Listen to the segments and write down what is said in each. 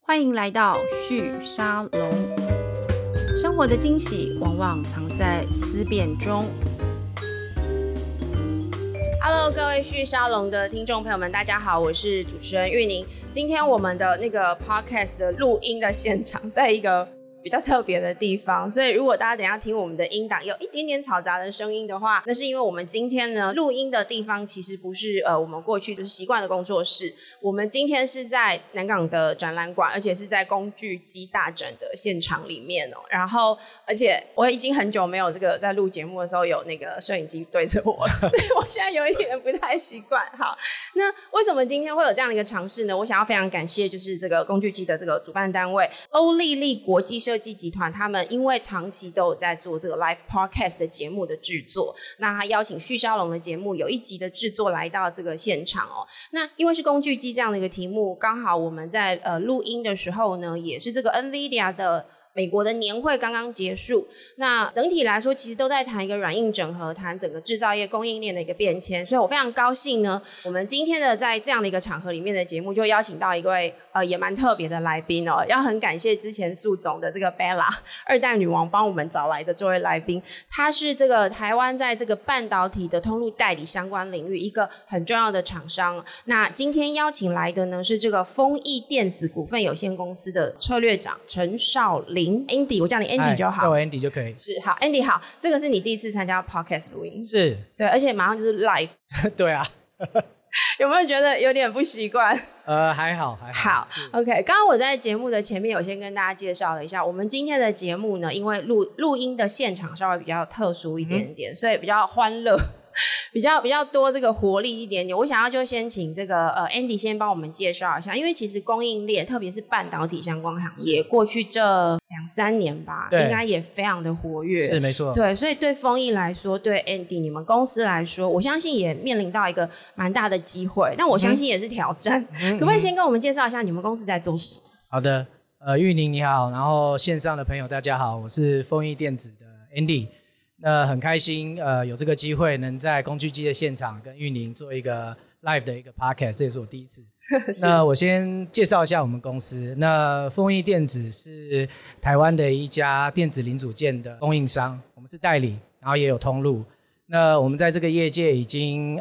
欢迎来到旭沙龙。生活的惊喜往往藏在思辨中。Hello， 各位旭沙龙的听众朋友们，大家好，我是主持人玉宁。今天我们的那个 podcast 的录音的现场，在一个比较特别的地方，所以如果大家等一下听我们的音档有一点点嘈杂的声音的话，那是因为我们今天呢录音的地方其实不是我们过去就是习惯的工作室，我们今天是在南港的展览馆，而且是在工具机大展的现场里面哦。然后而且我已经很久没有这个在录节目的时候有那个摄影机对着我了，所以我现在有一点不太习惯。好，那为什么今天会有这样的一个尝试呢？我想要非常感谢就是这个工具机的这个主办单位欧丽丽国际设计集团，他们因为长期都有在做这个 live podcast 的节目的制作，那他邀请旭沙龙的节目有一集的制作来到这个现场哦。那因为是工具机这样的一个题目，刚好我们在录音的时候呢，也是这个 NVIDIA 的美国的年会刚刚结束，那整体来说其实都在谈一个软硬整合，谈整个制造业供应链的一个变迁，所以我非常高兴呢，我们今天的在这样的一个场合里面的节目就邀请到一位也蛮特别的来宾哦，要很感谢之前宿总的这个 Bella 二代女王帮我们找来的这位来宾，她是这个台湾在这个半导体的通路代理相关领域一个很重要的厂商。那今天邀请来的呢是这个丰益电子股份有限公司的策略长陈少林。Andy， 我叫你 Andy 就好。 叫我 Andy 就可以。 是，好 Andy 好，这个是你第一次参加 podcast 录音？ 是， 对，而且马上就是 live 对啊。 有没有觉得有点不习惯？ 还好。 好 OK， 刚刚我在节目的前面有先跟大家介绍了一下，我们今天的节目呢，因为录音的现场稍微比较特殊一点点，所以比较欢乐，比较多这个活力一点点。我想要就先请这个Andy 先帮我们介绍一下，因为其实供应链特别是半导体相关行业过去这2-3年吧，应该也非常的活跃。 是没错。 对，所以对丰益来说，对 Andy 你们公司来说，我相信也面临到一个蛮大的机会，但我相信也是挑战。可不可以先跟我们介绍一下你们公司在做什么？ 好的，玉宁你好，然后线上的朋友大家好，我是丰益电子的 Andy。那很开心有这个机会能在工具机的现场跟玉宁做一个 live 的一个 podcast， 这也是我第一次。那我先介绍一下我们公司。那丰益电子是台湾的一家电子零组件的供应商，我们是代理，然后也有通路。那我们在这个业界已经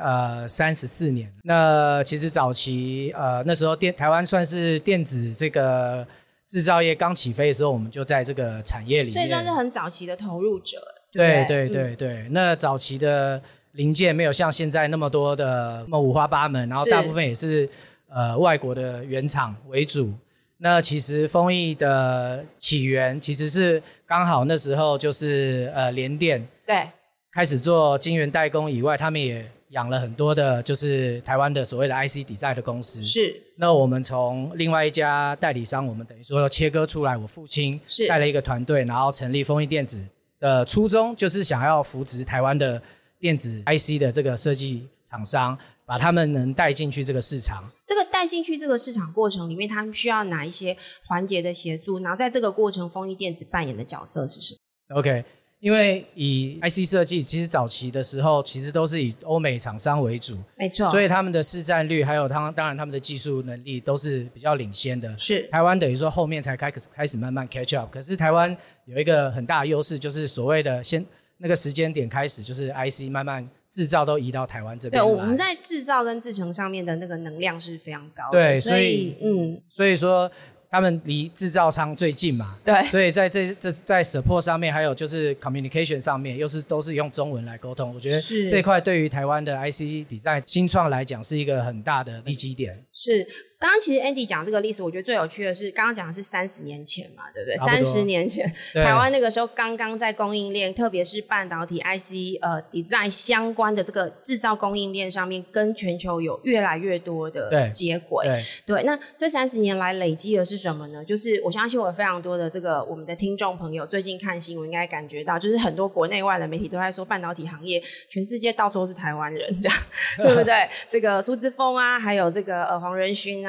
34年了。那其实早期那时候台湾算是电子这个制造业刚起飞的时候，我们就在这个产业里面， 所以算是很早期的投入者。 对，那早期的零件没有像现在那么多的五花八门，然后大部分也是外国的原厂为主。那其实丰益的起源其实是刚好那时候就是联电对开始做晶圆代工以外，他们也养了很多的就是台湾的所谓的 IC Design 的公司。 是。 那我们从另外一家代理商，我们等于说要切割出来，我父亲带了一个团队，然后成立丰益电子。初衷就是想要扶植台湾的电子 IC 的这个设计厂商，把他们能带进去这个市场。 这个带进去这个市场过程里面，他们需要哪一些环节的协助？然后在这个过程，丰益电子扮演的角色是什么 ？OK， 因为以 IC 设计，其实早期的时候其实都是以欧美厂商为主， 没错， 所以他们的市占率还有当然他们的技术能力都是比较领先的。 是台湾等于说后面才开始慢慢 catch up， 可是台湾有一个很大的优势，就是所谓的那个时间点开始，就是 IC 慢慢制造都移到台湾这边来。 对，我们在制造跟制程上面的那个能量是非常高的。 对，所以说他们离制造商最近嘛， 对， 所以在在 support 上面，还有就是 communication 上面，都是用中文来沟通。我觉得这一块对于台湾的 IC Design 新创来讲是一个很大的利基点。 是。刚刚其实 Andy 讲这个历史，我觉得最有趣的是，刚刚讲的是30年前嘛，对不对？30年前，台湾那个时候刚刚在供应链，特别是半导体 IC Design 相关的这个制造供应链上面，跟全球有越来越多的接轨。对，那这30年来累积的是什么呢？就是我相信我有非常多的这个我们的听众朋友，最近看新闻应该感觉到，就是很多国内外的媒体都在说半导体行业，全世界到处都是台湾人，这样对不对？这个苏姿丰啊，还有这个黄仁勋啊。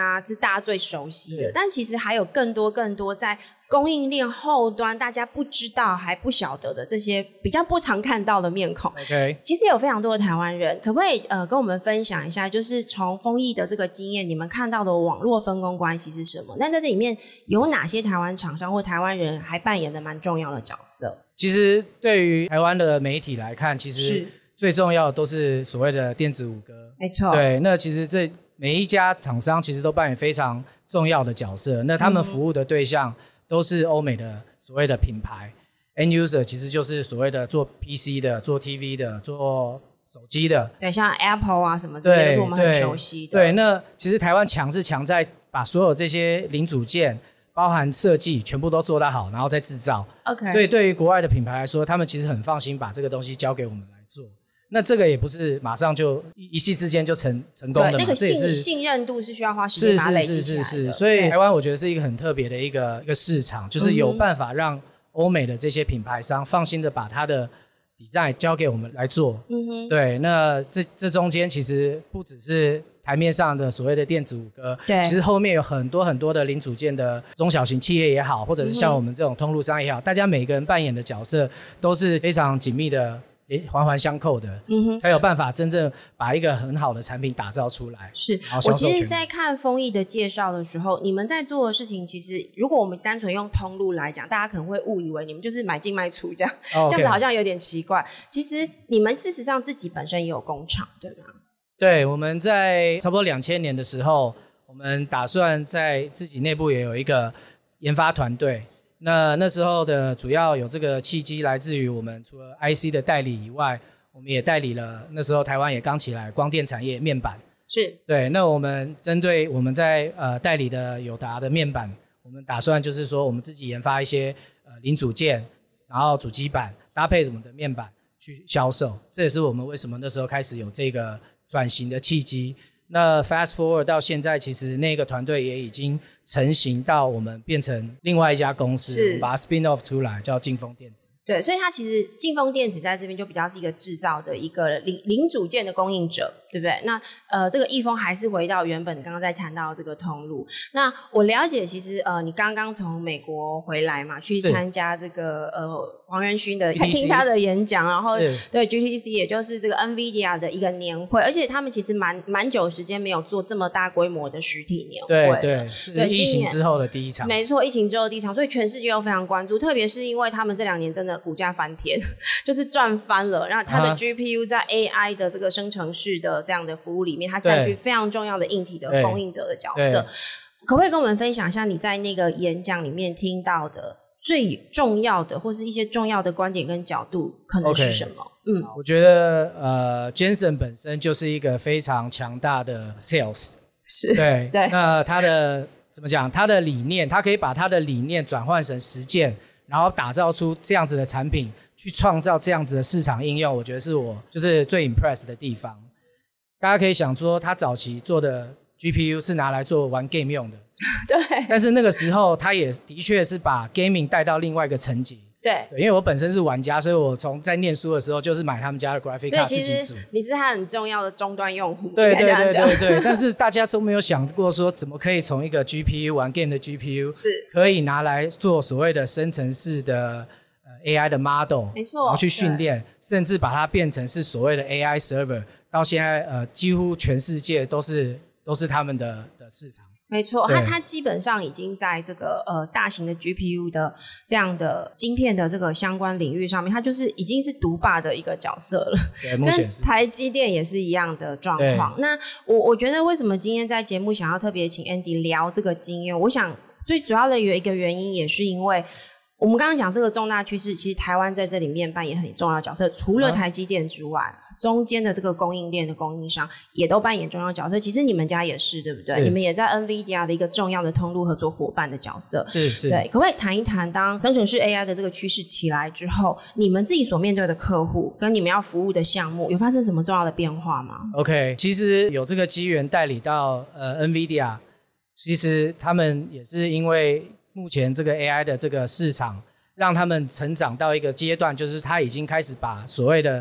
啊，这是大家最熟悉的，但其实还有更多在供应链后端大家不知道还不晓得的这些比较不常看到的面孔。 OK， 其实有非常多的台湾人，可不可以跟我们分享一下，就是从丰益的这个经验，你们看到的网络分工关系是什么？那在这里面有哪些台湾厂商或台湾人还扮演的蛮重要的角色？ 其实对于台湾的媒体来看，其实最重要的都是所谓的电子五哥。 没错， 对，那其实这每一家厂商其实都扮演非常重要的角色，那他们服务的对象都是欧美的所谓的品牌 end user， 其实就是所谓的做 PC 的、做 TV 的、做手机的。 对，像 Apple 啊什么这些都是我们很熟悉的。 对，那其实台湾强是强在把所有这些零组件包含设计全部都做得好，然后再制造。 OK， 所以对于国外的品牌来说，他们其实很放心把这个东西交给我们来做。那这个也不是马上就一夕之间就成功的嘛， 那个信任度是需要花时间把它累积起来的。 是，所以台湾我觉得是一个很特别的一个市场，就是有办法让欧美的这些品牌商放心的把他的 design 交给我们来做。对，那这中间其实不只是台面上的所谓的电子五哥，其实后面有很多的零组件的中小型企业也好，或者是像我们这种通路商也好，大家每个人扮演的角色都是非常紧密的环环相扣的，才有办法真正把一个很好的产品打造出来。 是，我其实在看丰益的介绍的时候，你们在做的事情，其实如果我们单纯用通路来讲，大家可能会误以为你们就是买进卖出这样，这样子好像有点奇怪。其实你们事实上自己本身也有工厂，对吗？ 对，我们在差不多2000年的时候，我们打算在自己内部也有一个研发团队。那时候的主要有这个契机来自于我们除了 IC 的代理以外，我们也代理了那时候台湾也刚起来光电产业面板。 是， 对，那我们针对我们在代理的友达的面板，我们打算就是说我们自己研发一些零组件，然后主机板搭配什么的面板去销售，这也是我们为什么那时候开始有这个转型的契机。那 fast forward 到现在，其实那个团队也已经成型到我们变成另外一家公司，我们把它 spin off 出来叫劲丰电子。 对，所以它其实劲丰电子在这边就比较是一个制造的一个零组件的供应者，对不对？那这个易丰还是回到原本刚刚在谈到这个通路。那我了解，其实你刚刚从美国回来嘛，去参加这个黄仁勋的听他的演讲，然后对 GTC 也就是这个 NVIDIA 的一个年会，而且他们其实蛮久时间没有做这么大规模的实体年会， 对，是疫情之后的第一场， 没错，疫情之后的第一场，所以全世界都非常关注，特别是因为他们这2年真的股价翻天，就是赚翻了，然后它的 GPU 在 AI 的这个生成式的这样的服务里面，它占据非常重要的硬体的供应者的角色。可不可以跟我们分享一下你在那个演讲里面听到的最重要的或是一些重要的观点跟角度可能是什么？ 我觉得Jensen 本身就是一个非常强大的 sales， 是， 对，那他的怎么讲？他的理念，他可以把他的理念转换成实践，然后打造出这样子的产品，去创造这样子的市场应用，我觉得是我就是最 impress 的地方。大家可以想说，他早期做的 GPU 是拿来做玩 game 用的， 对。 但是那个时候，他也的确是把 gaming 带到另外一个层级。对，因为我本身是玩家，所以我在念书的时候就是买他们家的 graphic card 自己组。你是他很重要的终端用户。 对。但是大家都没有想过说，怎么可以从一个 GPU 玩 game 的 GPU 是可以拿来做所谓的生成式的AI 的 model， 没错，然后去训练，甚至把它变成是所谓的 AI server。到现在几乎全世界都是他们的市场。 没错，它基本上已经在这个大型的 GPU 的这样的晶片的这个相关领域上面，它就是已经是独霸的一个角色了。 对，目前是跟台积电也是一样的状况。那我觉得为什么今天在节目想要特别请 Andy 聊这个经验，我想最主要的有一个原因，也是因为我们刚刚讲这个重大趋势，其实台湾在这里面扮演很重要的角色，除了台积电之外，中间的这个供应链的供应商也都扮演重要角色。其实你们家也是，对不对？你们也在 NVIDIA 的一个重要的通路合作伙伴的角色。 是。 对，可不可以谈一谈，当生成式 AI 的这个趋势起来之后，你们自己所面对的客户跟你们要服务的项目有发生什么重要的变化吗？ OK， 其实有这个机缘代理到NVIDIA， 其实他们也是因为目前这个 AI 的这个市场让他们成长到一个阶段，就是他已经开始把所谓的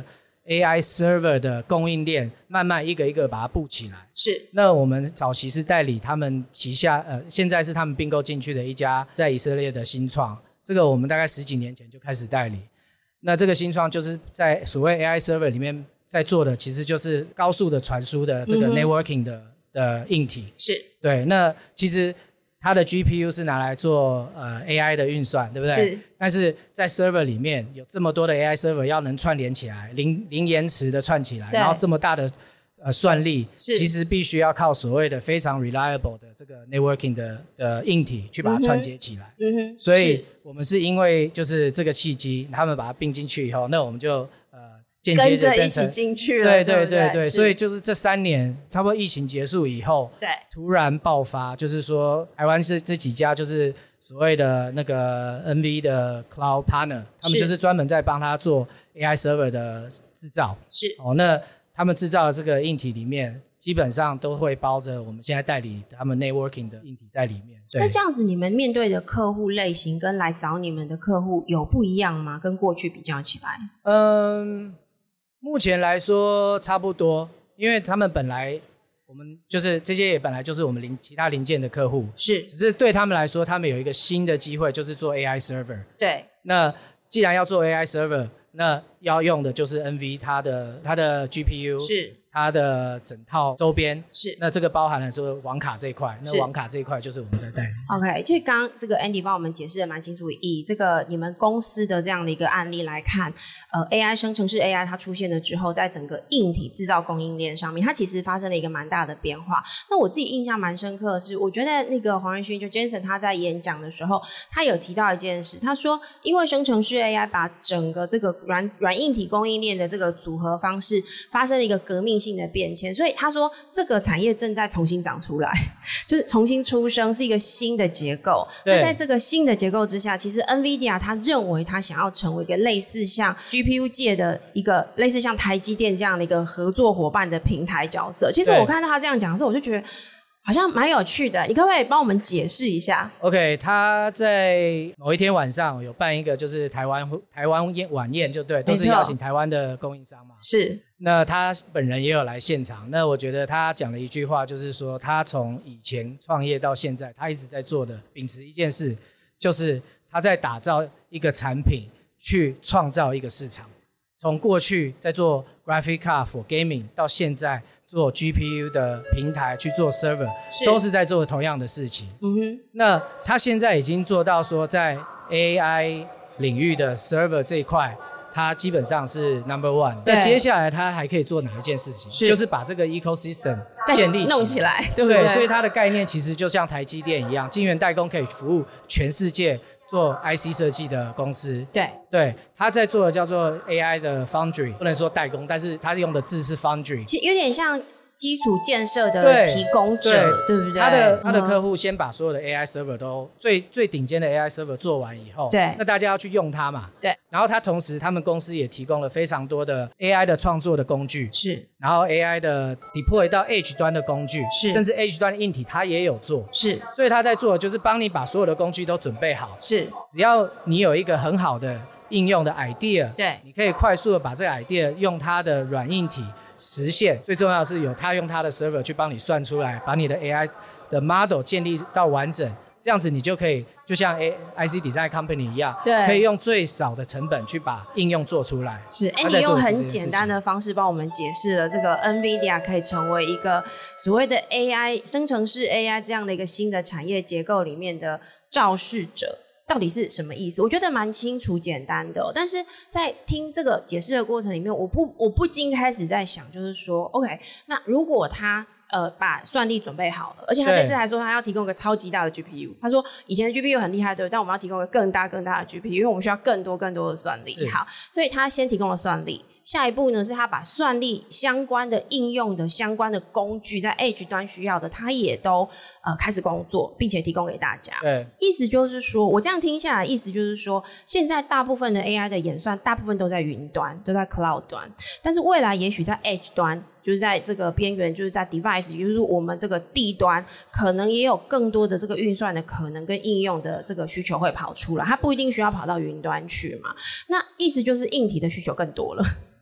AI server 的供应链慢慢一个一个把它布起来。 是。 那我们早期是代理他们旗下现在是他们并购进去的一家在以色列的新创，这个我们大概10几年前就开始代理。那这个新创就是在所谓 AI server 里面在做的，其实就是高速的传输的这个 networking 的硬体。是。对，那其实它的 GPU 是拿来做AI 的运算，对不对？是。但是在 server 里面有这么多的 AI server 要能串联起来，零延迟的串起来，然后这么大的算力，其实必须要靠所谓的非常 reliable 的这个 networking 的硬体去把它串接起来。所以我们是因为就是这个契机，他们把它并进去以后，那我们就间接就变成跟着一起进去了。 对，所以就是这3年差不多疫情结束以后，对，突然爆发，就是说台湾是这几家就是所谓的那个 NV 的 Cloud Partner， 他们就是专门在帮他做 AI server 的制造。是。那他们制造的这个硬体里面，基本上都会包着我们现在代理他们 networking 的硬体在里面。 那这样子你们面对的客户类型跟来找你们的客户有不一样吗？跟过去比较起来？ 目前来说差不多，因为他们本来我们就是这些也本来就是我们其他零件的客户，是，只是对他们来说，他们有一个新的机会，就是做 AI server。对，那既然要做 AI server， 那要用的就是 NV 它的 GPU， 是。它的整套周边是，那这个包含了是网卡这一块，那网卡这一块就是我们在代理。 OK， 其实刚刚这个 Andy 帮我们解释的蛮清楚，以这个你们公司的这样的一个案例来看，AI 生成式 AI 它出现了之后，在整个硬体制造供应链上面，它其实发生了一个蛮大的变化。那我自己印象蛮深刻的是，我觉得那个黄仁勋就 Jensen 他在演讲的时候，他有提到一件事，他说因为生成式 AI 把整个这个软硬体供应链的这个组合方式发生了一个革命性的变迁，所以他说这个产业正在重新长出来，就是重新出生，是一个新的结构。那在这个新的结构之下，其实 NVIDIA 他认为他想要成为一个类似像 GPU 界的一个类似像台积电这样的一个合作伙伴的平台角色。其实我看到他这样讲的时候，我就觉得好像蛮有趣的，你可不可以帮我们解释一下 ？OK， 他在某一天晚上有办一个就是台湾晚宴，就对，都是邀请台湾的供应商嘛。是。那他本人也有来现场，那我觉得他讲了一句话，就是说他从以前创业到现在，他一直在做的秉持一件事，就是他在打造一个产品去创造一个市场。从过去在做 graphic card for gaming 到现在做 GPU 的平台去做 server， 都是在做同样的事情。那他现在已经做到说在 AI 领域的 server 这一块，他基本上是 number one。那接下来他还可以做哪一件事情？就是把这个 ecosystem 建立弄起来，对不对？ 所以它的概念其实就像台积电一样，晶圆代工可以服务全世界做 IC 设计的公司。对，他在做的叫做 AI 的 foundry， 不能说代工，但是他用的字是 foundry， 其实有点像基础建设的提供者， 对不对？ 他的客户先把所有的 AI server 都最顶尖的 AI server 做完以后，对，那大家要去用它嘛，对。然后同时他们公司也提供了非常多的 AI 的创作的工具，是。然后 AI 的 deploy 到 Edge 端的工具，是。甚至 Edge 端的硬体他也有做，是。所以他在做的就是帮你把所有的工具都准备好，是。只要你有一个很好的应用的 idea， 对，你可以快速的把这个 idea 用它的软硬体实现，最重要的是有他用他的 server 去帮你算出来，把你的 AI 的 model 建立到完整，这样子你就可以就像 IC Design Company 一样，对，可以用最少的成本去把应用做出来。 是，你用很简单的方式帮我们解释了这个 NVIDIA 可以成为一个所谓的 AI 生成式 AI 这样的一个新的产业结构里面的肇事者。到底是什么意思？我觉得蛮清楚简单的，但是在听这个解释的过程里面，我不禁开始在想，就是说 OK， 那如果他把算力准备好了，而且他这次还说他要提供一个超级大的 GPU， 他说以前的 GPU 很厉害，对，但我们要提供一个更大的 GPU， 因为我们需要更多的算力。好，所以他先提供了算力。下一步呢，是他把算力相关的应用的相关的工具，在 Edge 端需要的，他也都开始工作，并且提供给大家。对，意思就是说，我这样听下来，意思就是说，现在大部分的 AI 的演算，大部分都在云端，都在 Cloud 端，但是未来也许在 Edge 端，就是在这个边缘，就是在 Device， 也就是我们这个地端，可能也有更多的这个运算的可能跟应用的这个需求会跑出来，它不一定需要跑到云端去嘛。那意思就是硬体的需求更多了。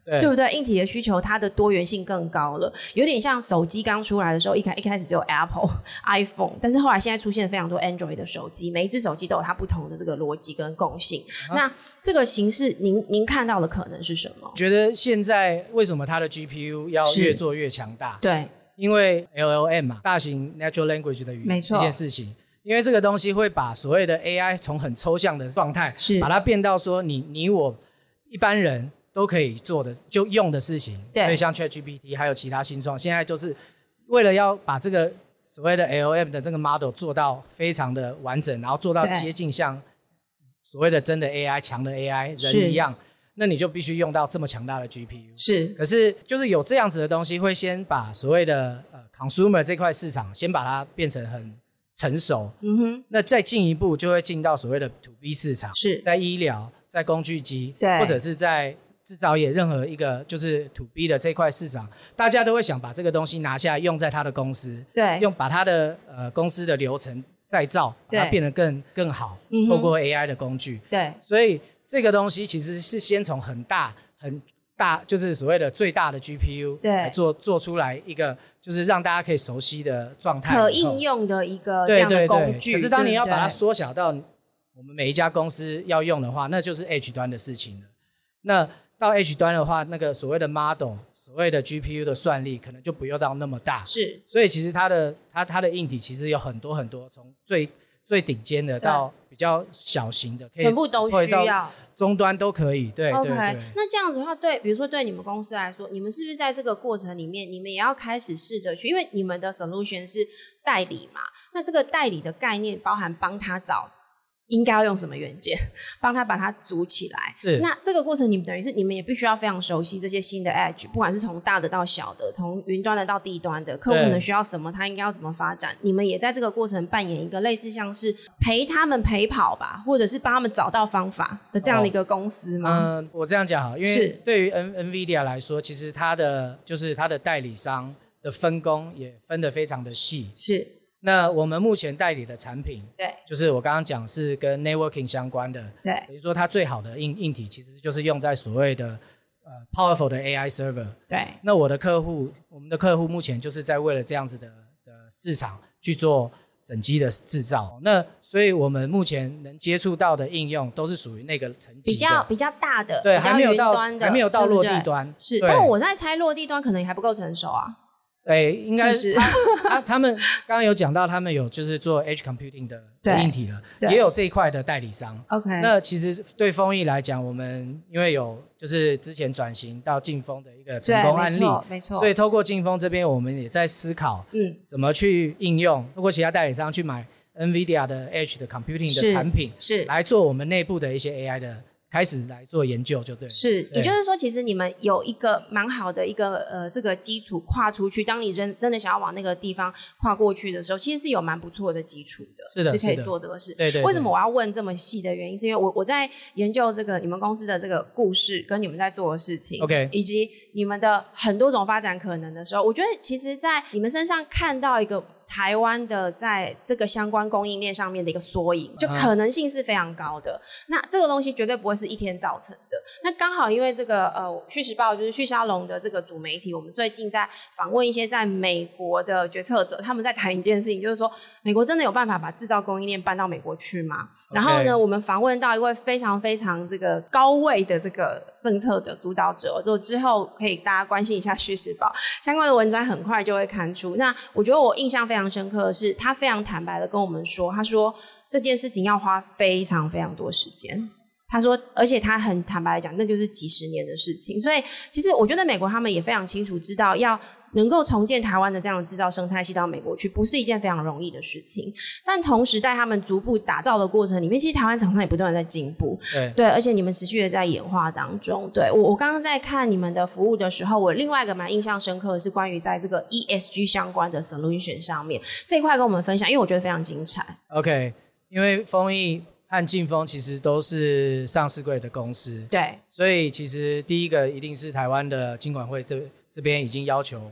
对不对？硬体的需求它的多元性更高了，有点像手机刚出来的时候，一开始只有 Apple、iPhone， 但是后来现在出现非常多 Android 的手机，每一只手机都有它不同的这个逻辑跟共性。那这个形式您看到的可能是什么？ 觉得现在为什么它的 GPU 要越做越强大？ 对，因为 LLM 嘛，大型 Natural Language 的语言这件事情，因为这个东西会把所谓的 AI 从很抽象的状态，把它变到说你我一般人都可以做的就用的事情。对，所以像 ChatGPT 还有其他新创，现在就是为了要把这个所谓的 LLM 的这个 model 做到非常的完整，然后做到接近像所谓的真的 AI 强的 AI 人一样，那你就必须用到这么强大的 GPU。是，可是就是有这样子的东西，会先把所谓的consumer 这块市场先把它变成很成熟。那再进一步就会进到所谓的 To B 市场，是在医疗、在工具机，或者是在制造业任何一个就是 To B 的这块市场，大家都会想把这个东西拿下来用在他的公司，对，把他的公司的流程再造，把它变得更好，透过 AI 的工具。对，所以这个东西其实是先从很大，就是所谓的最大的 GPU 来做出来一个，就是让大家可以熟悉的状态，可应用的一个这样的工具。可是当你要把它缩小到我们每一家公司要用的话，那就是 Edge 端的事情了。那到 Edge 端的话，那个所谓的 model， 所谓的 GPU 的算力可能就不用到那么大。是，所以其实它的硬体其实有很多很多，从最顶尖的到比较小型的，可以全部都需要，终端都可以。对 ，OK 对。 那这样子的话，比如说对你们公司来说，你们是不是在这个过程里面，你们也要开始试着去，因为你们的 solution 是代理嘛，那这个代理的概念包含帮他找应该要用什么元件，帮他把它组起来。是，那这个过程你们等于是你们也必须要非常熟悉这些新的 edge， 不管是从大的到小的，从云端的到地端的，客户可能需要什么，他应该要怎么发展，你们也在这个过程扮演一个类似像是陪他们陪跑吧，或者是帮他们找到方法的这样的一个公司吗？ 我这样讲好，因为对于 NVIDIA 来说，其实它的代理商的分工也分得非常的细。是。那我们目前代理的产品，对，就是我刚刚讲是跟 networking 相关的，对，比如说它最好的硬体其实就是用在所谓的powerful 的 AI server， 对。那我们的客户目前就是在为了这样子的市场去做整机的制造，那所以我们目前能接触到的应用都是属于那个层级的比较大的，对，还没有到落地端，是。但我在猜落地端可能也还不够成熟啊。 应该是他们刚刚有讲到，他们有就是做 Edge Computing 的硬体了，也有这一块的代理商。OK， 那其实对丰益来讲，我们因为有就是之前转型到劲风的一个成功案例，没错，所以透过劲风这边，我们也在思考，怎么去应用，透过其他代理商去买 NVIDIA 的 Edge 的 Computing 的产品，是来做我们内部的一些 AI 的。开始来做研究就对了。是，也就是说其实你们有一个蛮好的一个这个基础跨出去，当你真的想要往那个地方跨过去的时候，其实是有蛮不错的基础的，是可以做这个事。对对。为什么我要问这么细的原因，是因为我在研究这个你们公司的这个故事跟你们在做的事情 ，OK， 以及你们的很多种发展可能的时候，我觉得其实在你们身上看到一个台湾的在这个相关供应链上面的一个缩影，就可能性是非常高的。那这个东西绝对不会是一天造成的。那刚好因为这个旭时报就是旭沙龙的这个主媒体，我们最近在访问一些在美国的决策者，他们在谈一件事情，就是说美国真的有办法把制造供应链搬到美国去吗？ 然后呢，我们访问到一位非常非常这个高位的这个政策的主导者，之后可以大家关心一下旭时报相关的文章，很快就会刊出。那我觉得我印象非常深刻的是，他非常坦白的跟我们说，他说这件事情要花非常非常多时间。他说，而且他很坦白的讲，那就是几十年的事情。所以其实我觉得美国他们也非常清楚知道，要能够重建台湾的这样的制造生态系到美国去，不是一件非常容易的事情。但同时在他们逐步打造的过程里面，其实台湾厂商也不断的在进步，对，而且你们持续的在演化当中。对，我刚刚在看你们的服务的时候，我另外一个蛮印象深刻的是关于在这个 ESG 相关的 solution 上面这一块跟我们分享，因为我觉得非常精彩。OK， 因为丰益和劲风其实都是上市柜的公司，对，所以其实第一个一定是台湾的金管会这边已经要求我们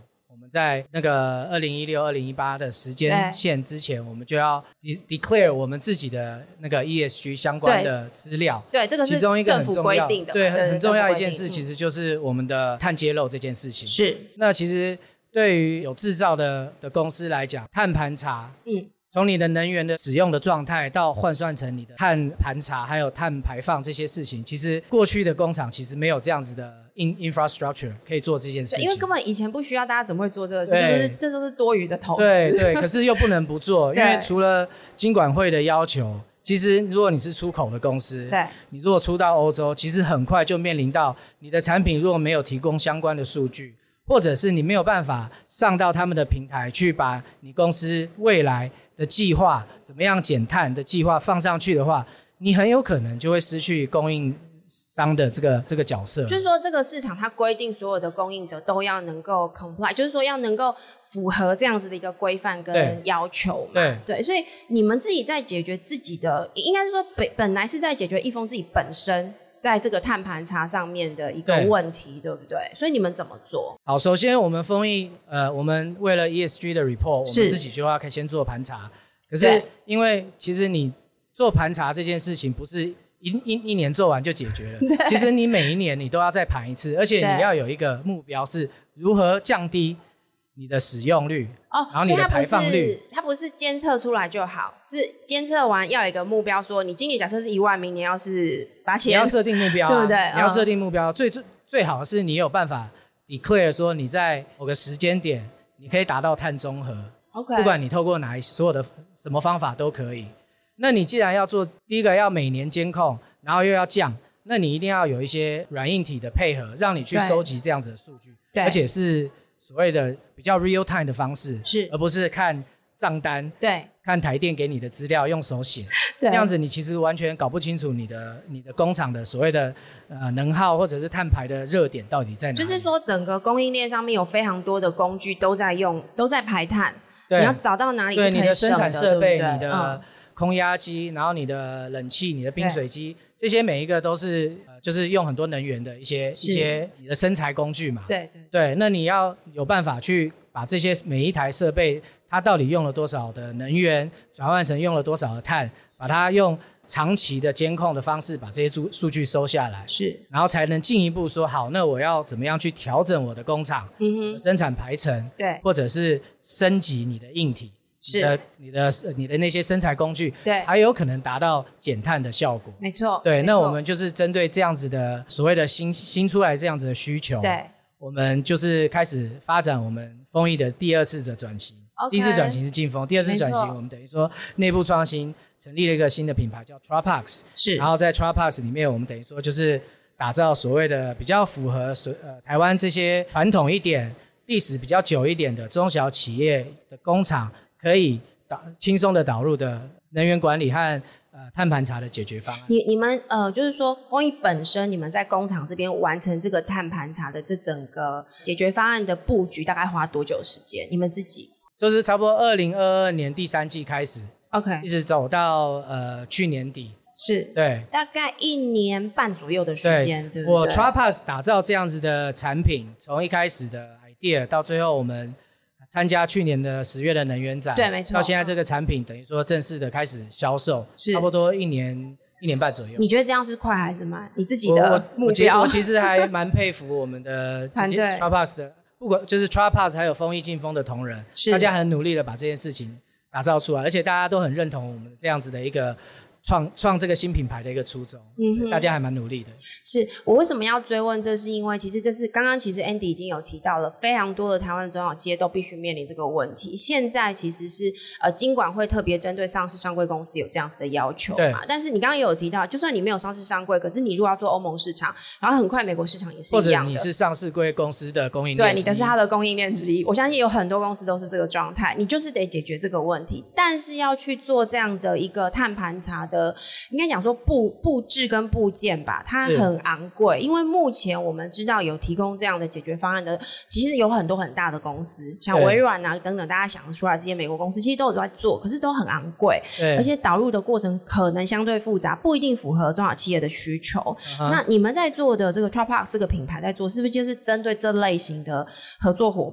们在那个2016、2018的时间线之前，我们就要 declare 我们自己的那个 ESG 相关的资料。 对，这个是政府规定的。 对，很重要一件事，其实就是我们的碳揭露这件事情。 是。 那其实对于有制造的公司来讲，碳盘查，从你的能源的使用的状态到换算成你的碳盘查还有碳排放这些事情，其实过去的工厂其实没有这样子的 infrastructure 可以做这件事情， 因为根本以前不需要，大家怎么会做这个事？这都是多余的投资。 对，可是又不能不做，因为除了金管会的要求，其实如果你是出口的公司， 对， 你如果出到欧洲，其实很快就面临到你的产品如果没有提供相关的数据，或者是你没有办法上到他们的平台去把你公司未来的计划怎么样减碳的计划放上去的话，你很有可能就会失去供应商的这个角色。 就是说这个市场它规定所有的供应者都要能够 comply， 就是说要能够符合这样子的一个规范跟要求嘛。对，所以你们自己在解决自己的，应该是说本来是在解决一峰自己本身在这个碳盘查上面的一个问题， 对不对？所以你们怎么做？ 好，首先我们丰益我们为了 ESG 的 report， 我们自己就要先做盘查。可是因为其实你做盘查这件事情不是一年做完就解决了，其实你每一年你都要再盘一次，而且你要有一个目标是如何降低你的使用率，然后你的排放率。 它不是监测出来就好，是监测完要有一个目标，说你今年假设是1万，明年要是8000， 你要设定目标， 对不对？ 你要设定目标，最好是你有办法 declare 说你在某个时间点你可以达到碳中和。 Okay. 不管你透过所有的什么方法都可以。那你既然要做，第一个要每年监控，然后又要降，那你一定要有一些软硬体的配合，让你去收集这样子的数据，而且是所谓的比较 real time 的方式，而不是看账单，看台电给你的资料用手写，那样子你其实完全搞不清楚你的工厂的所谓的能耗或者是碳排的热点到底在哪里。 就是说整个供应链上面有非常多的工具都在排碳，你要找到哪里是可以省的， 你的生产设备， 对， 你的空压机，然后你的冷气，你的冰水机，这些每一个都是就是用很多能源的一些你的生财工具嘛。对，那你要有办法去把这些每一台设备它到底用了多少的能源，转换成用了多少的碳，把它用长期的监控的方式把这些数据收下来，然后才能进一步说好，那我要怎么样去调整我的工厂，生产排程，或者是升级你的硬体，你的那些生产工具，才有可能达到减碳的效果。 没错， 对，那我们就是针对这样子的所谓的新出来这样子的需求，我们就是开始发展我们丰益的第二次的转型。第一次转型是劲丰，第二次转型我们等于说内部创新，成立了一个新的品牌叫 TRAPAX， 然后在 TRAPAX 里面我们等于说就是打造所谓的比较符合台湾这些传统一点历史比较久一点的中小企业的工厂可以轻松的导入的能源管理和碳盘查的解决方案。 你们就是说丰益本身你们在工厂这边完成这个碳盘查的这整个解决方案的布局大概花多久时间？你们自己就是差不多2022年第3季开始 ，OK， 一直走到去年底，对， 大概1年半左右的时间，对不对？ 我 TRAPAX 打造这样子的产品，从一开始的 idea 到最后我们参加去年的10月的能源展， 对，没错， 到现在这个产品等于说正式的开始销售，差不多1年半左右。 你觉得这样是快还是慢？你自己的目标？ 我其实还蛮佩服我们的团队 TRAPAX 的。不管就是 TRAPAX 还有丰益劲丰的同仁，大家很努力的把这件事情打造出来，而且大家都很认同我们这样子的一个创这个新品牌的一个初衷，大家还蛮努力的。 是我为什么要追问？这是因为其实这是刚刚其实 Andy 已经有提到了，非常多的台湾中小企业都必须面临这个问题。现在其实是金管会特别针对上市上柜公司有这样子的要求嘛。但是你刚刚也有提到，就算你没有上市上柜，可是你如果要做欧盟市场，然后很快美国市场也是一样的， 或者你是上市柜公司的供应链之一， 对，你的是它的供应链之一。我相信有很多公司都是这个状态，你就是得解决这个问题。但是要去做这样的一个碳盘查的，应该讲说布置跟部件吧，它很昂贵，因为目前我们知道有提供这样的解决方案的，其实有很多很大的公司，像微软啊等等，大家想得出来这些美国公司其实都有在做，可是都很昂贵，而且导入的过程可能相对复杂，不一定符合中小企业的需求。那你们在做的这个 TRAPAX 这个品牌在做，是不是就是针对这类型的合作伙伴？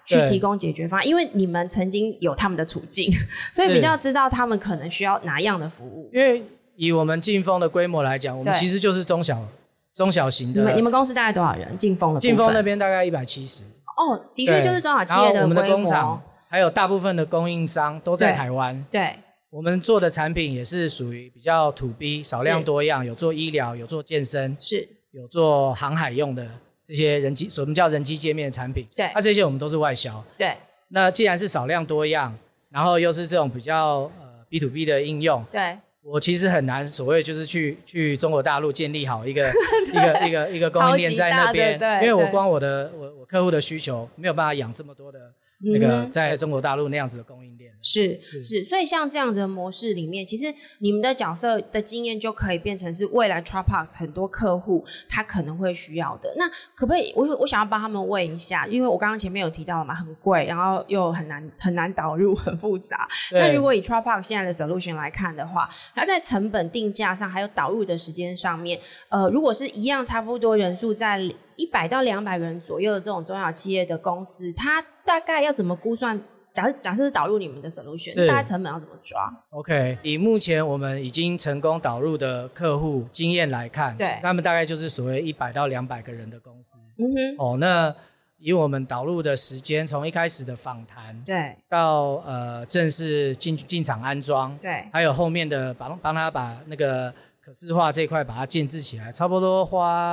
去提供解决方案，因为你们曾经有他们的处境，所以比较知道他们可能需要哪样的服务。 因为以我们劲风的规模来讲，我们其实就是中小型的。 你们公司大概多少人？劲风的部分， 劲风那边大概170。 哦，的确就是中小企业的规模。 然后我们的工厂还有大部分的供应商都在台湾。 对，我们做的产品也是属于比较 to B 少量多样，有做医疗，有做健身， 是有做航海用的这些我们叫人机界面的产品。 对， 这些我们都是外销。 对， 那既然是少量多样，然后又是这种比较B to B 的应用， 对， 我其实很难所谓就是去中国大陆建立好一个一个供应链在那边，因为我光我客户的需求没有办法养这么多的那个在中国大陆那样子的供应链。 是，所以像这样子的模式里面，其实你们的角色的经验就可以变成是未来 Dropbox 很多客户他可能会需要的。那可不可以我想要帮他们问一下，因为我刚刚前面有提到嘛，很贵，然后又很难导入，很复杂。那如果以 Dropbox 现在的 solution 来看的话，它在成本定价上还有导入的时间上面，如果是一样差不多人数在100到200个人左右的这种中小企业的公司，它大概要怎么估算？假设是导入你们的 solution， 大概成本要怎么抓 ？OK， 以目前我们已经成功导入的客户经验来看，对，他们大概就是所谓100到200个人的公司。那以我们导入的时间，从一开始的访谈，对，到正式进场安装，对，还有后面的帮他把那个可视化这一块把它建制起来，差不多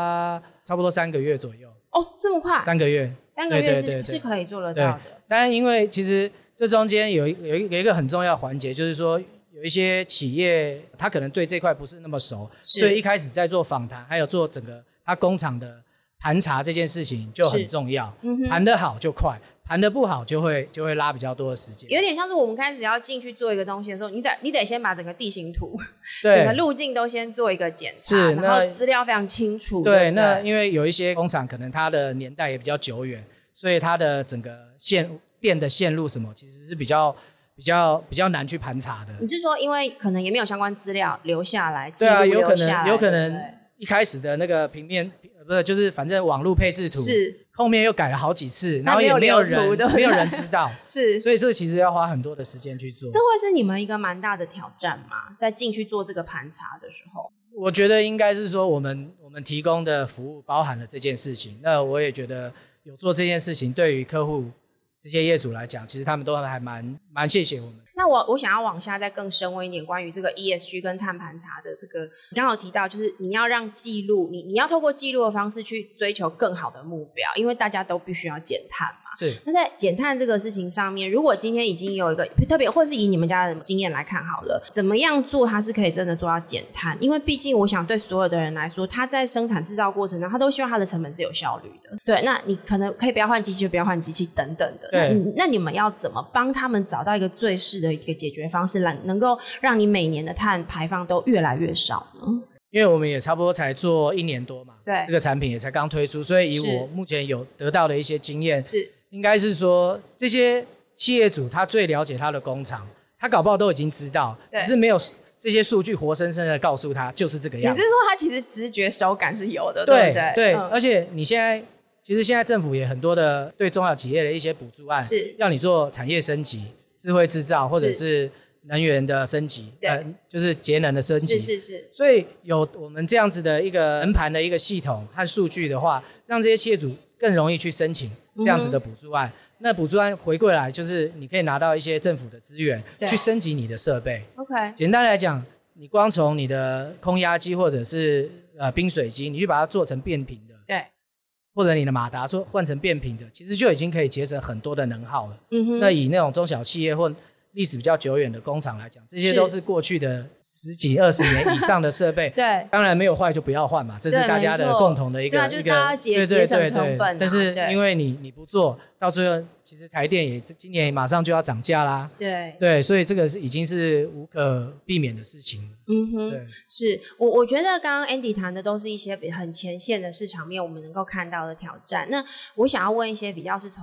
3个月左右。 哦，这么快？3个月是可以做得到的。 但因为其实这中间有一个很重要环节，就是说有一些企业他可能对这块不是那么熟，所以一开始在做访谈，还有做整个他工厂的盘查这件事情就很重要。盘得好就快，盘得不好就会拉比较多的时间。 有点像是我们开始要进去做一个东西的时候，你得先把整个地形图、整个路径都先做一个检查，然后资料非常清楚。 对，那因为有一些工厂可能它的年代也比较久远，所以它的整个电的线路什么其实是比较难去盘查的。 你是说因为可能也没有相关资料留下来，记录留下来，有可能一开始的那个平面不是，就是反正网络配置图是后面又改了好几次，然后也没有人知道是，所以这其实要花很多的时间去做。 这会是你们一个蛮大的挑战吗？在进去做这个盘查的时候， 我觉得应该是说我们提供的服务包含了这件事情。那我也觉得有做这件事情，对于客户这些业主来讲，其实他们都还蛮谢谢我们。 那我想要往下再更深问一点，关于这个 ESG 跟碳盘查的这个，你刚刚有提到，就是你要让记录，你要透过记录的方式去追求更好的目标，因为大家都必须要减碳嘛。 是。 那在减碳这个事情上面，如果今天已经有一个特别，或是以你们家的经验来看好了，怎么样做它是可以真的做到减碳？因为毕竟我想对所有的人来说，他在生产制造过程中，他都希望他的成本是有效率的。对，那你可能可以不要换机器，就不要换机器等等的。对。那你们要怎么帮他们找到一个最适的一个解决方式，能够让你每年的碳排放都越来越少呢？ 因为我们也差不多才做1年多嘛，对，这个产品也才刚推出，所以以我目前有得到的一些经验，是应该是说这些企业主他最了解他的工厂，他搞不好都已经知道，只是没有这些数据活生生的告诉他就是这个样子。 你是说他其实直觉手感是有的， 对不对？ 对，而且其实现在政府也很多的对中小企业的一些补助案，是要你做产业升级、智慧制造或者是能源的升级，就是节能的升级。是。所以有我们这样子的一个人盘的一个系统和数据的话，让这些企业主更容易去申请这样子的补助案。那补助案回归来就是你可以拿到一些政府的资源去升级你的设备。OK， 简单来讲，你光从你的空压机或者是冰水机，你去把它做成变频的，对，或者你的马达换成变频的，其实就已经可以节省很多的能耗了。那以那种中小企业或历史比较久远的工厂来讲，这些都是过去的10几20年以上的设备。对，当然没有坏就不要换嘛，这是大家的共同的一个就是大家节省成本。 但是因为你不做到最后，其实台电也今年马上就要涨价啦。对，所以这个已经是无可避免的事情了。对， 是我觉得刚刚 Andy 谈的都是一些很前线的市场面我们能够看到的挑战。那我想要问一些比较是从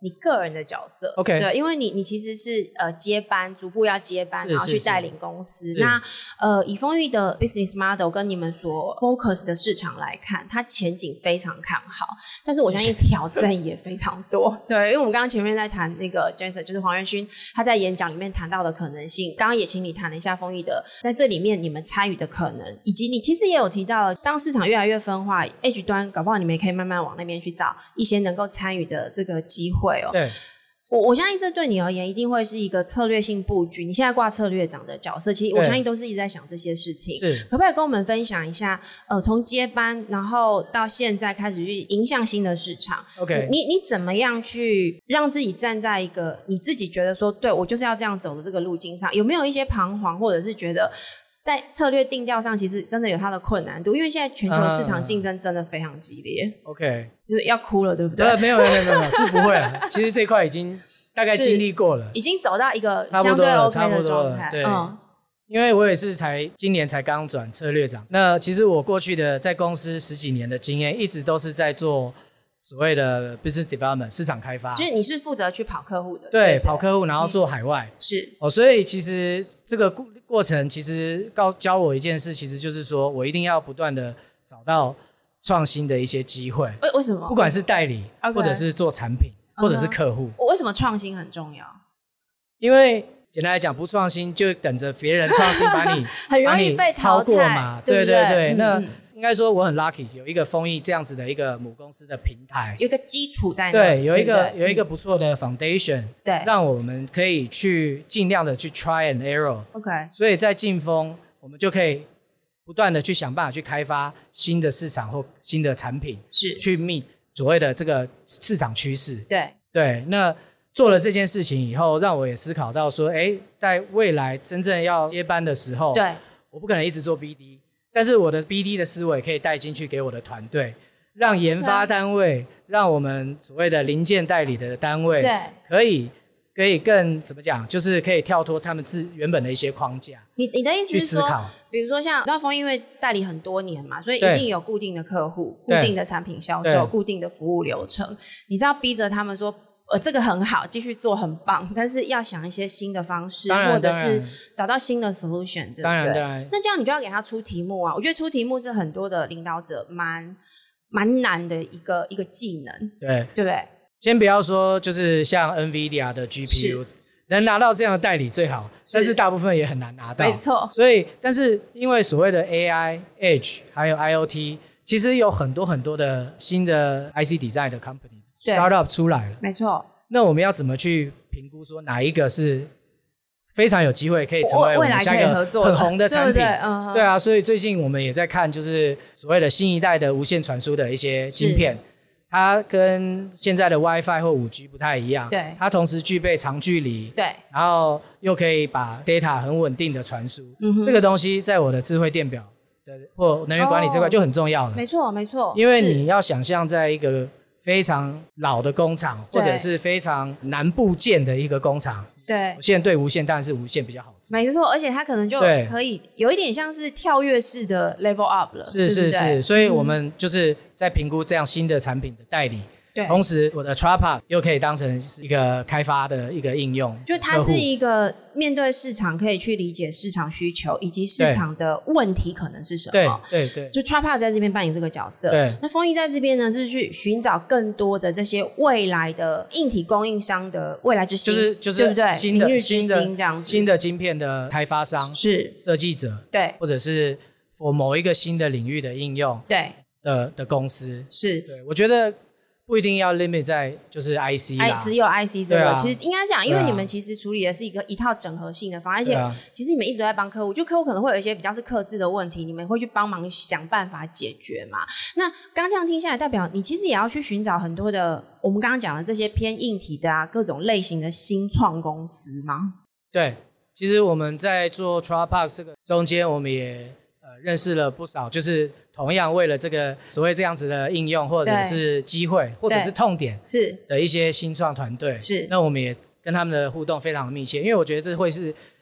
你个人的角色。 OK， 对，因为你其实是接班，逐步要接班，然后去带领公司。那以丰裕的 business model 跟你们所 focus 的市场来看，它前景非常看好，但是我相信挑战也非常多。对，因为我们刚刚前面在谈那个 Jason 就是黄仁勋，他在演讲里面谈到的可能性，刚刚也请你谈了一下丰裕的在这里面你们参与的可能，以及你其实也有提到当市场越来越分化 Edge 端搞不好你们也可以慢慢往那边去找一些能够参与的这个机会。 对， 我相信这对你而言一定会是一个策略性布局。你现在挂策略长的角色，其实我相信都是一直在想这些事情。 是， 可不可以跟我们分享一下？从接班，然后到现在开始去影响新的市场。 OK， 你怎么样去让自己站在一个你自己觉得说，对我就是要这样走的这个路径上？有没有一些彷徨，或者是觉得？在策略定调上，其实真的有它的困难度，因为现在全球市场竞争真的非常激烈。 OK， 是不是要哭了，对不对？ 没有，是不会了。其实这块已经大概经历过了， 已经走到一个相对 OK 的状态。 对，因为我也是今年才刚转策略长。那其实我过去的在公司10几年的经验，一直都是在做所谓的 business development 市场开发， 就是你是负责去跑客户的， 对，跑客户，然后做海外， 是所以其实这个过程其实教我一件事，其实就是说我一定要不断的找到创新的一些机会。 为什么？ 不管是代理，或者是做产品，或者是客户。 为什么创新很重要？ 因为简单来讲，不创新就等着别人创新把你很容易被淘汰， 超过嘛。对对对，那应该说我很 lucky 有一个丰益这样子的一个母公司的平台， 有一个基础在那。 对，有一个不错的 foundation， 对， 让我们可以去尽量的去 try and error。OK， 所以在劲丰，我们就可以不断的去想办法去开发新的市场或新的产品， 是去 meet 所谓的这个市场趋势。 对对，那做了这件事情以后，让我也思考到说，在未来真正要接班的时候， 对， 我不可能一直做 BD。但是我的 BD 的思维可以带进去给我的团队，让研发单位，让我们所谓的零件代理的单位，对，可以更怎么讲，就是可以跳脱他们原本的一些框架。 你的意思是说，比如说像知道丰因为代理很多年嘛，所以一定有固定的客户、固定的产品销售、固定的服务流程。你知道逼着他们说。这个很好，继续做很棒，但是要想一些新的方式，或者是找到新的 solution， 对不对？当然。 那这样你就要给他出题目啊！我觉得出题目是很多的领导者蛮难的一个技能， 对不对？ 先不要说，就是像 NVIDIA 的 GPU 能拿到这样的代理最好，但是大部分也很难拿到， 没错。 所以，但是因为所谓的 AI、Edge 还有 IoT， 其实有很多的新的 IC design 的 company。Startup 出来了， 没错。 那我们要怎么去评估说哪一个是非常有机会可以成为我们下一个很红的产品？对啊，所以最近我们也在看，就是所谓的新一代的无线传输的一些晶片，它跟现在的 WiFi 或5G 不太一样， 对， 它同时具备长距离， 对， 然后又可以把 data 很稳定的传输，这个东西在我的智慧电表的或能源管理这块就很重要了。 没错，没错， 因为你要想象在一个非常老的工厂，或者是非常难部件的一个工厂， 对， 无线对无线当然是无线比较好。 没错，而且它可能就可以有一点像是跳跃式的 level up 了。 是，所以我们就是在评估这样新的产品的代理。 对， 同时我的 Trapart 又可以当成是一个开发的一个应用， 就它是一个面对市场可以去理解市场需求以及市场的问题可能是什么。 对， 就 Trapart 在这边扮演这个角色。 对， 那丰益在这边呢是去寻找更多的这些未来的硬体供应商的未来之星， 就是对不对？ 新的这样子， 新的晶片的开发商是设计者， 对， 或者是某一个新的领域的应用， 对的公司是。 对，我觉得。不一定要 limit 在就是 IC 啦， 只有 IC 这个，其实应该讲，因为你们其实处理的是一套整合性的方案，而且其实你们一直都在帮客户，就客户可能会有一些比较是客制的问题，你们会去帮忙想办法解决嘛。那刚刚这样听下来，代表你其实也要去寻找很多的我们刚刚讲的这些偏硬体的各种类型的新创公司吗？ 对，其实我们在做 Trapart 这个中间，我们也认识了不少，就是同样为了这个所谓这样子的应用，或者是机会，或者是痛点的一些新创团队。是，那我们也跟他们的互动非常密切，因为我觉得这会是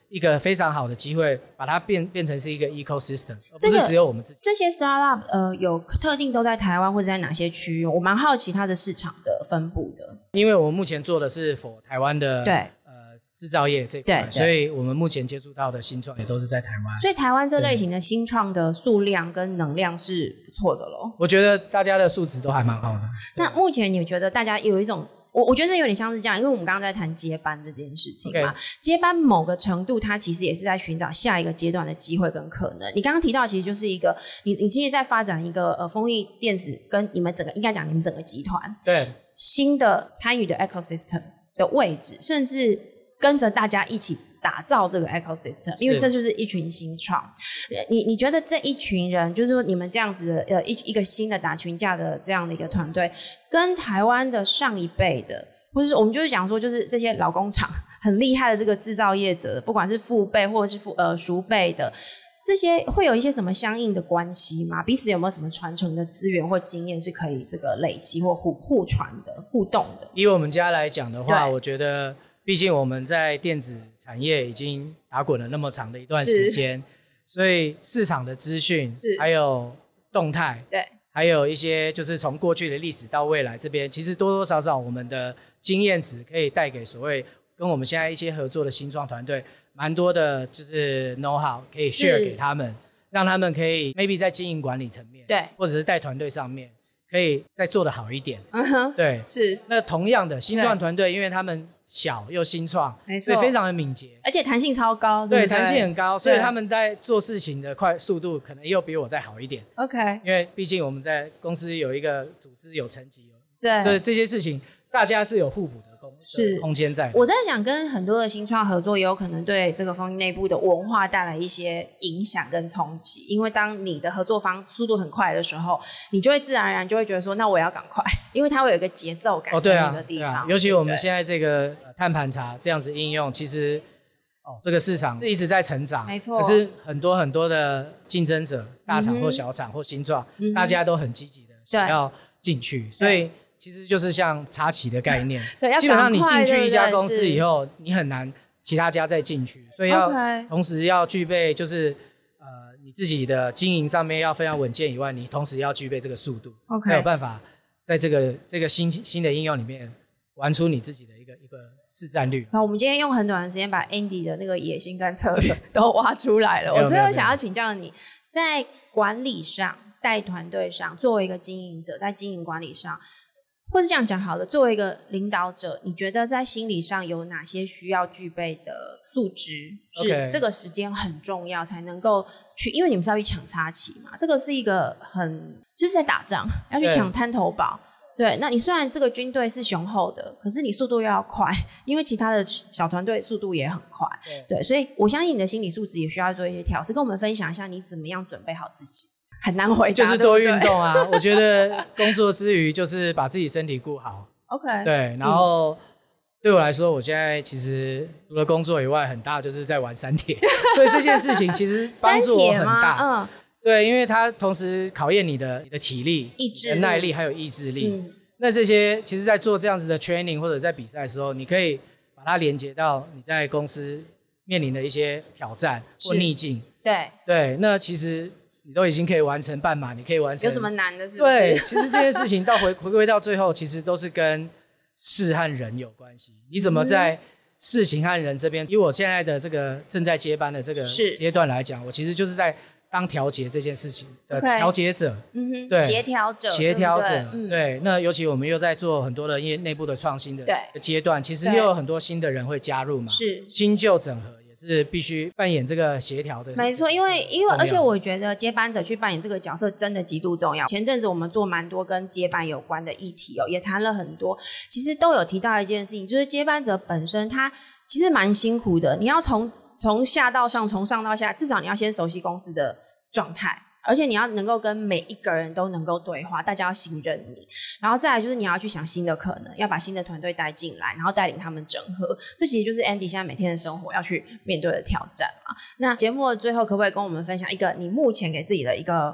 一个非常好的机会，把它变成是一个 ecosystem， 而不是只有我们自己。 这些 startup 有特定都在台湾或者在哪些区域？我蛮好奇它的市场的分布的。 因为我们目前做的是 for 台湾的对制造业这一块，所以我们目前接触到的新创也都是在台湾。 所以台湾这类型的新创的数量跟能量是不错的咯。 我觉得大家的素质都还蛮好的。 那目前你觉得大家有一种我觉得有点像是这样，因为我们刚刚在谈接班这件事情嘛，接班某个程度它其实也是在寻找下一个阶段的机会跟可能。你刚刚提到其实就是一个你其实在发展一个丰益电子跟你们整个应该讲你们整个集团对新的参与的 ecosystem 的位置，甚至跟着大家一起打造这个 ecosystem， 因为这就是一群新创。你觉得这一群人，就是说你们这样子的一个新的打群架的这样的一个团队，跟台湾的上一辈的，或者是我们就是讲说，就是这些老工厂很厉害的这个制造业者，不管是父辈或者是叔辈的，这些会有一些什么相应的关系吗？彼此有没有什么传承的资源或经验是可以这个累积或互传的、互动的？ 以我们家来讲的话，我觉得毕竟我们在电子产业已经打滚了那么长的一段时间，所以市场的资讯还有动态，对，还有一些就是从过去的历史到未来这边，其实多多少少我们的经验值可以带给所谓跟我们现在一些合作的新创团队蛮多的，就是 know how 可以 share 给他们，让他们可以 maybe 在经营管理层面，对，或者是在团队上面可以再做得好一点。对，是。那同样的新创团队，因为他们小又新创，所以非常的敏捷，而且弹性超高， 对，弹性很高，所以他们在做事情的速度可能又比我再好一点。OK， 因为毕竟我们在公司有一个组织有层级，对，所以这些事情大家是有互补的空间在。 我在想跟很多的新创合作，也有可能对这个丰益内部的文化带来一些影响跟冲击，因为当你的合作方速度很快的时候，你就会自然而然就会觉得说，那我也要赶快，因为它会有一个节奏感在那个地方。 尤其我们现在这个碳盘查这样子应用，其实这个市场一直在成长，没错。可是很多很多的竞争者，大厂或小厂或新创，大家都很积极的想要进去，所以其实就是像插旗的概念，基本上你进去一家公司以后，你很难其他家再进去，所以要同时要具备就是你自己的经营上面要非常稳健以外，你同时要具备这个速度，才有办法在这个新的应用里面玩出你自己的一个市占率。 我们今天用很短的时间把 Andy 的那个野心跟策略都挖出来了。我最后想要请教你，在管理上、带团队上，作为一个经营者，在经营管理上。或是这样讲好了，作为一个领导者，你觉得在心理上有哪些需要具备的素质，是这个时间很重要才能够去，因为你们是要去抢插旗嘛，这个是一个就是在打仗，要去抢滩头堡。对，那你虽然这个军队是雄厚的，可是你速度又要快，因为其他的小团队速度也很快。对，所以我相信你的心理素质也需要做一些调试，跟我们分享一下你怎么样准备好自己。很难回答， 就是多运动啊。我觉得工作之余就是把自己身体顾好。OK， 对，然后对我来说，我现在其实除了工作以外，很大就是在玩三铁，所以这件事情其实帮助我很大。对，因为它同时考验你的体力、意志力、耐力还有意志力。那这些其实在做这样子的 training 或者在比赛的时候，你可以把它连接到你在公司面临的一些挑战或逆境。对，那其实你都已经可以完成半马，你可以完成， 有什么难的？是不是？ 对，其实这件事情到回归到最后，其实都是跟事和人有关系。你怎么在事情和人这边？以我现在的这个正在接班的这个阶段来讲，我其实就是在当调节这件事情的调节者，对，协调者，对。那尤其我们又在做很多的内部的创新的阶段，其实又有很多新的人会加入嘛，是新旧整合。是必须扮演这个协调的， 没错，因为而且我觉得接班者去扮演这个角色真的极度重要。前阵子我们做蛮多跟接班有关的议题也谈了很多，其实都有提到一件事情，就是接班者本身他其实蛮辛苦的，你要从下到上，从上到下，至少你要先熟悉公司的状态。而且你要能够跟每一个人都能够对话，大家要信任你，然后再来就是你要去想新的可能，要把新的团队带进来，然后带领他们整合，这其实就是 Andy 现在每天的生活要去面对的挑战嘛。那节目的最后可不可以跟我们分享一个你目前给自己的一个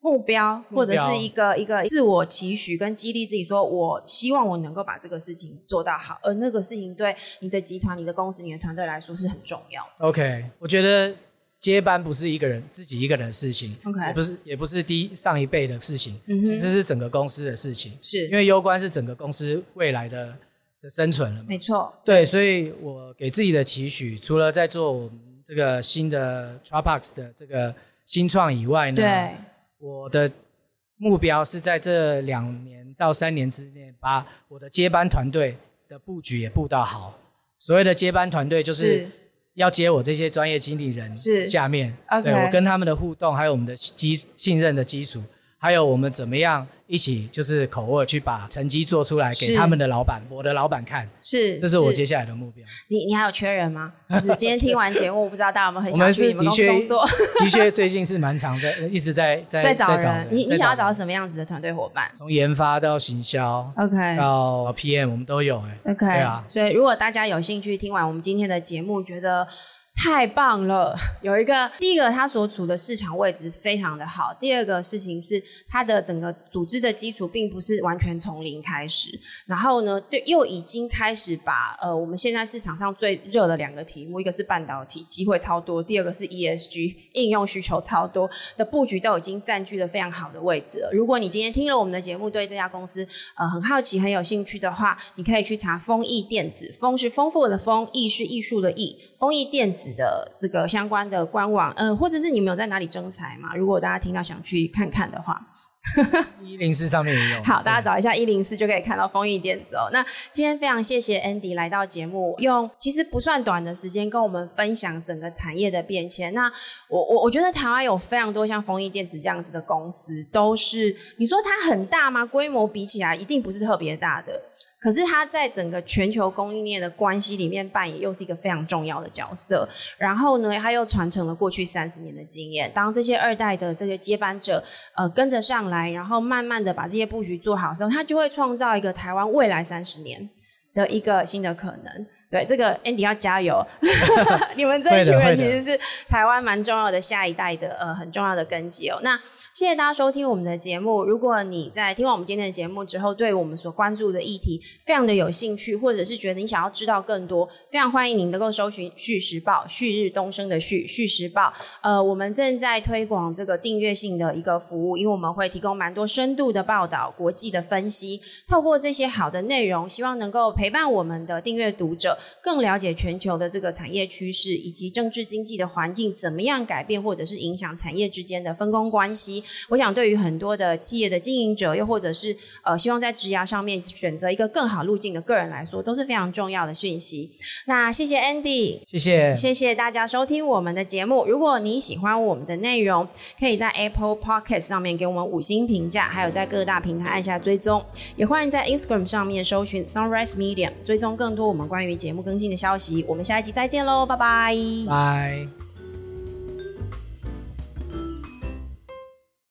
目标，或者是一个自我期许跟激励自己说我希望我能够把这个事情做到好，而那个事情对你的集团、你的公司、你的团队来说是很重要的。 OK， 我觉得接班不是自己一个人的事情， OK， 也不是上一辈的事情，其实是整个公司的事情， 是因为攸关是整个公司未来的生存了嘛。 没错， 对，所以我给自己的期许，除了在做我们这个新的 Dropbox 的这个新创以外呢， 对， 我的目标是在这2年到3年之内，把我的接班团队的布局也布到好。所谓的接班团队就是要接我这些专业经理人下面，对，我跟他们的互动，还有我们的信任的基础，还有我们怎么样一起就是口握去把成绩做出来给他们的老板，我的老板看，这是我接下来的目标。 你还有缺人吗？就是今天听完节目，我不知道大家有没有很想去你们公司工作？ 的确，最近是蛮常一直在找人。 你想要找什么样子的团队伙伴？ 从研发到行销 ，OK， 到 PM 我们都有 OK， 对啊。 所以如果大家有兴趣听完我们今天的节目，觉得太棒了，有一个第一个他所处的市场位置非常的好，第二个事情是他的整个组织的基础并不是完全从零开始，然后呢又已经开始把我们现在市场上最热的2个题目，一个是半导体机会超多，第二个是 ESG 应用需求超多的布局都已经占据了非常好的位置了。如果你今天听了我们的节目，对这家公司很好奇很有兴趣的话，你可以去查丰益电子，丰是丰富的丰，益是艺术的益，丰益电子的这个相关的官网，或者是你们有在哪里征才嘛？如果大家听到想去看看的话 104上面也有。 好，大家找一下104就可以看到丰益电子哦。那今天非常谢谢 Andy 来到节目，用其实不算短的时间跟我们分享整个产业的变迁。那我觉得台湾有非常多像丰益电子这样子的公司，都是你说它很大吗？规模比起来一定不是特别大的。可是它在整个全球供应链的关系里面扮演又是一个非常重要的角色，然后呢它又传承了过去30年的经验，当这些2代的这个接班者跟着上来，然后慢慢的把这些布局做好的时候，它就会创造一个台湾未来30年的一个新的可能。对，这个 Andy 要加油你们这一群人其实是台湾蛮重要的下一代的很重要的根基哦。那谢谢大家收听我们的节目，如果你在听完我们今天的节目之后，对我们所关注的议题非常的有兴趣，或者是觉得你想要知道更多，非常欢迎您能够搜寻旭时报，旭日东升的旭时报。我们正在推广这个订阅性的一个服务，因为我们会提供蛮多深度的报道、国际的分析，透过这些好的内容，希望能够陪伴我们的订阅读者更了解全球的这个产业趋势，以及政治经济的环境怎么样改变或者是影响产业之间的分工关系。我想对于很多的企业的经营者，又或者是希望在职涯上面选择一个更好路径的个人来说，都是非常重要的讯息。那谢谢 Andy， 谢谢大家收听我们的节目。如果你喜欢我们的内容，可以在 Apple Podcast 上面给我们5星评价，还有在各大平台按下追踪，也欢迎在 Instagram 上面搜寻 Sunrise Media 追踪更多我们关于节目更新的消息。我们下一集再见咯，拜拜。 拜。